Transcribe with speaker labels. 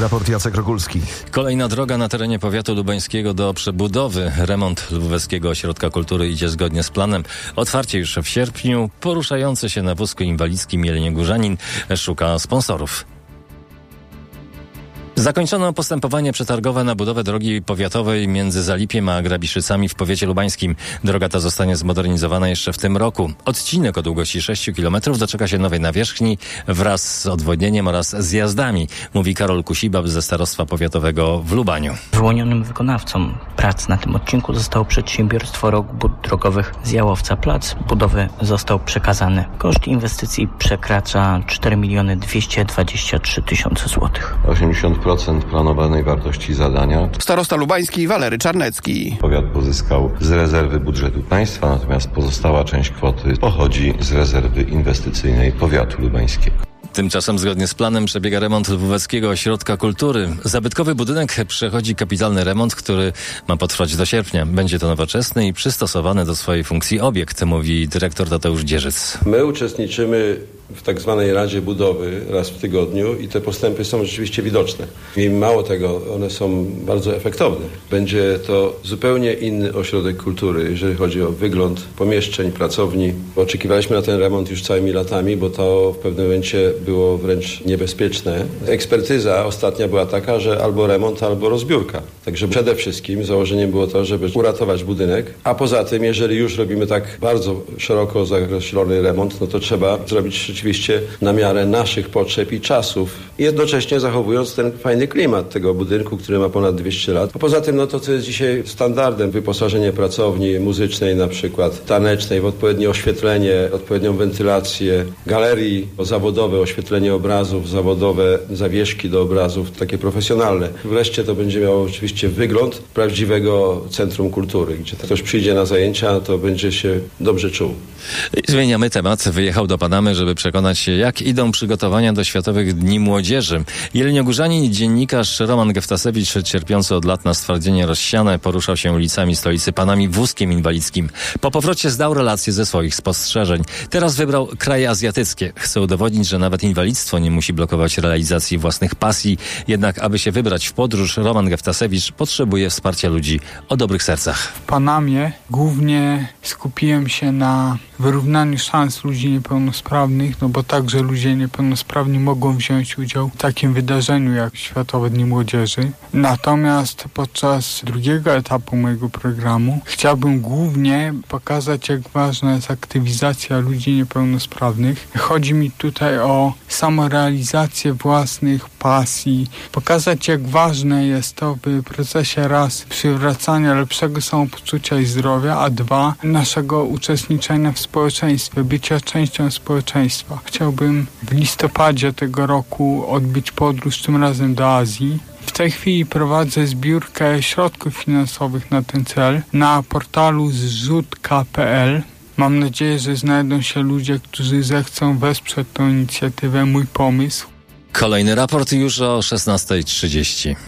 Speaker 1: Raport Jacek Rokulski.
Speaker 2: Kolejna droga na terenie powiatu lubańskiego do przebudowy. Remont Lubelskiego Ośrodka Kultury idzie zgodnie z planem. Otwarcie już w sierpniu. Poruszający się na wózku inwalidzkim jeleniogórzanin szuka sponsorów. Zakończono postępowanie przetargowe na budowę drogi powiatowej między Zalipiem a Grabiszycami w powiecie lubańskim. Droga ta zostanie zmodernizowana jeszcze w tym roku. Odcinek o długości 6 km doczeka się nowej nawierzchni wraz z odwodnieniem oraz zjazdami, mówi Karol Kusibab ze Starostwa Powiatowego w Lubaniu.
Speaker 3: Wyłonionym wykonawcą prac na tym odcinku zostało przedsiębiorstwo Rok Bud Drogowych z Jałowca. Plac budowy został przekazany. Koszt inwestycji przekracza 4 223 000 złotych.
Speaker 4: 80% planowanej wartości zadania.
Speaker 5: Starosta lubański Walery Czarnecki.
Speaker 4: Powiat pozyskał z rezerwy budżetu państwa, natomiast pozostała część kwoty pochodzi z rezerwy inwestycyjnej powiatu lubańskiego.
Speaker 2: Tymczasem zgodnie z planem przebiega remont Lwóweckiego Ośrodka Kultury. Zabytkowy budynek przechodzi kapitalny remont, który ma potrwać do sierpnia. Będzie to nowoczesny i przystosowany do swojej funkcji obiekt, mówi dyrektor Tadeusz Dzierżyc.
Speaker 6: My uczestniczymy w tak zwanej Radzie Budowy raz w tygodniu i te postępy są rzeczywiście widoczne. I mało tego, one są bardzo efektowne. Będzie to zupełnie inny ośrodek kultury, jeżeli chodzi o wygląd pomieszczeń, pracowni. Oczekiwaliśmy na ten remont już całymi latami, bo to w pewnym momencie było wręcz niebezpieczne. Ekspertyza ostatnia była taka, że albo remont, albo rozbiórka. Także przede wszystkim założeniem było to, żeby uratować budynek, a poza tym, jeżeli już robimy tak bardzo szeroko zakreślony remont, no to trzeba zrobić rzeczywiście na miarę naszych potrzeb i czasów, jednocześnie zachowując ten fajny klimat tego budynku, który ma ponad 200 lat. A poza tym, no to co jest dzisiaj standardem, wyposażenie pracowni muzycznej na przykład, tanecznej w odpowiednie oświetlenie, odpowiednią wentylację, galerii zawodowe, oświetlenie obrazów, zawodowe zawieszki do obrazów, takie profesjonalne. Wreszcie to będzie miało oczywiście wygląd prawdziwego centrum kultury, gdzie ktoś przyjdzie na zajęcia, to będzie się dobrze czuł.
Speaker 2: Zmieniamy temat. Wyjechał do Panamy, żeby przekonać się, jak idą przygotowania do Światowych Dni Młodzieży. Jeleniogórzanin i dziennikarz Roman Geftasewicz, cierpiący od lat na stwardnienie rozsiane, poruszał się ulicami stolicy Panami wózkiem inwalidzkim. Po powrocie zdał relacje ze swoich spostrzeżeń. Teraz wybrał kraje azjatyckie. Chce udowodnić, że nawet inwalidztwo nie musi blokować realizacji własnych pasji. Jednak, aby się wybrać w podróż, Roman Geftasewicz potrzebuje wsparcia ludzi o dobrych sercach.
Speaker 7: W Panamie głównie skupiłem się na wyrównaniu szans ludzi niepełnosprawnych, no bo także ludzie niepełnosprawni mogą wziąć udział w takim wydarzeniu jak Światowe Dni Młodzieży. Natomiast podczas drugiego etapu mojego programu chciałbym głównie pokazać, jak ważna jest aktywizacja ludzi niepełnosprawnych. Chodzi mi tutaj o samorealizację własnych pasji, pokazać, jak ważne jest to w procesie raz przywracania lepszego samopoczucia i zdrowia, a dwa naszego uczestniczenia w społeczeństwie, bycia częścią społeczeństwa. Chciałbym w listopadzie tego roku odbyć podróż, tym razem do Azji. W tej chwili prowadzę zbiórkę środków finansowych na ten cel na portalu zrzutka.pl. Mam nadzieję, że znajdą się ludzie, którzy zechcą wesprzeć tę inicjatywę, mój pomysł.
Speaker 2: Kolejny raport już o 16:30.